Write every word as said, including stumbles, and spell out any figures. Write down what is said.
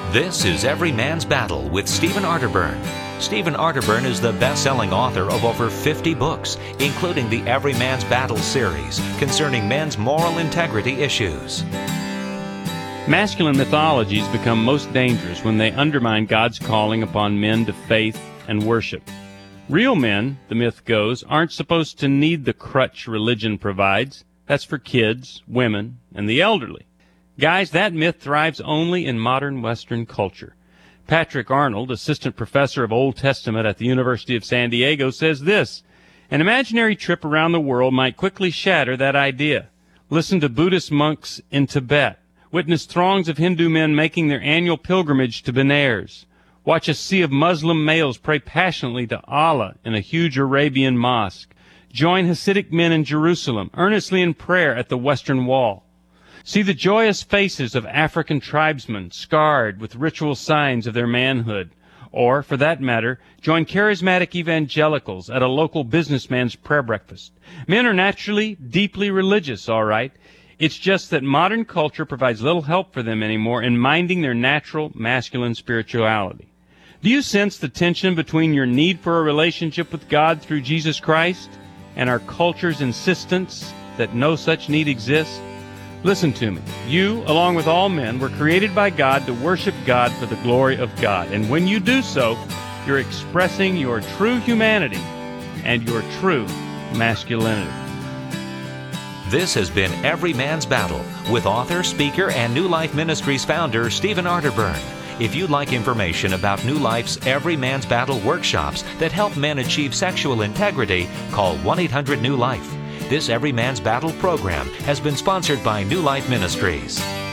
This is Every Man's Battle with Stephen Arterburn. Stephen Arterburn is the best-selling author of over fifty books, including the Every Man's Battle series concerning men's moral integrity issues. Masculine mythologies become most dangerous when they undermine God's calling upon men to faith and worship. Real men, the myth goes, aren't supposed to need the crutch religion provides. That's for kids, women, and the elderly. Guys, that myth thrives only in modern Western culture. Patrick Arnold, assistant professor of Old Testament at the University of San Diego, says this: an imaginary trip around the world might quickly shatter that idea. Listen to Buddhist monks in Tibet. Witness throngs of Hindu men making their annual pilgrimage to Benares. Watch a sea of Muslim males pray passionately to Allah in a huge Arabian mosque. Join Hasidic men in Jerusalem, earnestly in prayer at the Western Wall. See the joyous faces of African tribesmen, scarred with ritual signs of their manhood. Or, for that matter, join charismatic evangelicals at a local businessman's prayer breakfast. Men are naturally deeply religious, all right. It's just that modern culture provides little help for them anymore in minding their natural masculine spirituality. Do you sense the tension between your need for a relationship with God through Jesus Christ and our culture's insistence that no such need exists? Listen to me. You, along with all men, were created by God to worship God for the glory of God. And when you do so, you're expressing your true humanity and your true masculinity. This has been Every Man's Battle with author, speaker, and New Life Ministries founder Stephen Arterburn. If you'd like information about New Life's Every Man's Battle workshops that help men achieve sexual integrity, call one eight hundred new life. This Every Man's Battle program has been sponsored by New Life Ministries.